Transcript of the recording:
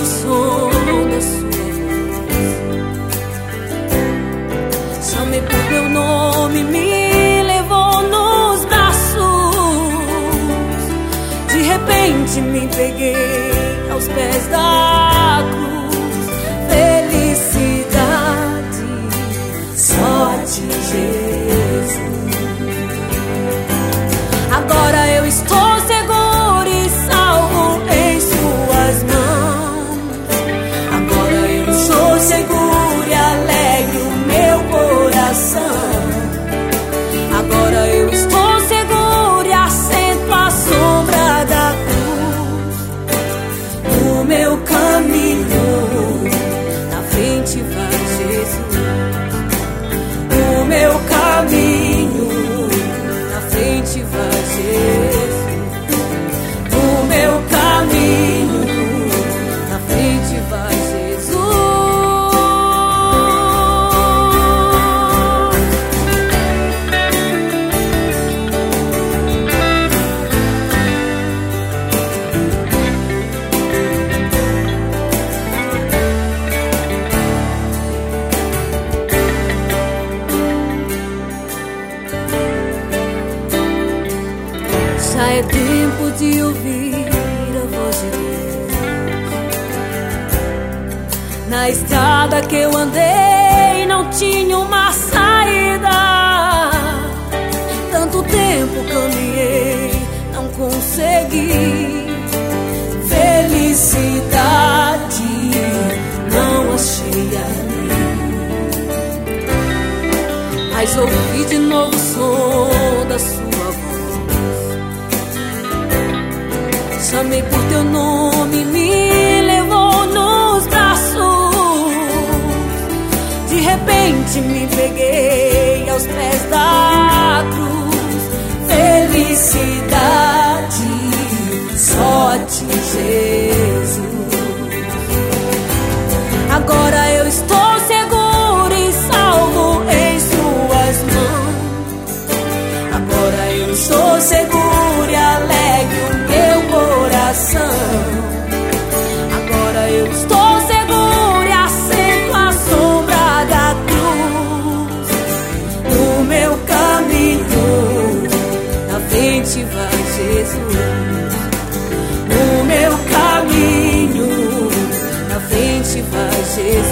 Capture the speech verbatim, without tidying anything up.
som da sua voz. Chamei por meu nome, me levou nos braços. De repente me peguei aos pés da cruz. Felicidade só de Jesus. Agora eu estou seguro e salvo em suas mãos. Agora eu sou seguro e alegre o meu coração. Agora eu estou seguro e assento à sombra da cruz. No meu caminho, na frente vai Jesus. No meu caminho, na frente vai Jesus. No meu caminho, na frente vai Jesus. Já é tempo de ouvir a voz de Deus. Na estrada que eu andei não tinha uma saída. Tanto tempo caminhei, não consegui. Felicidade não achei ali. Mas ouvi de novo o som da sua voz. Chamei por teu nome, me levou nos braços. De repente me peguei aos pés da cruz. Felicidade só de Jesus. Agora eu estou seguro e salvo em suas mãos. Agora eu sou seguro e alegre o meu coração. Agora eu estou seguro e assento à sombra da cruz. No meu caminho, na frente vai Jesus. No meu caminho, na frente vai Jesus.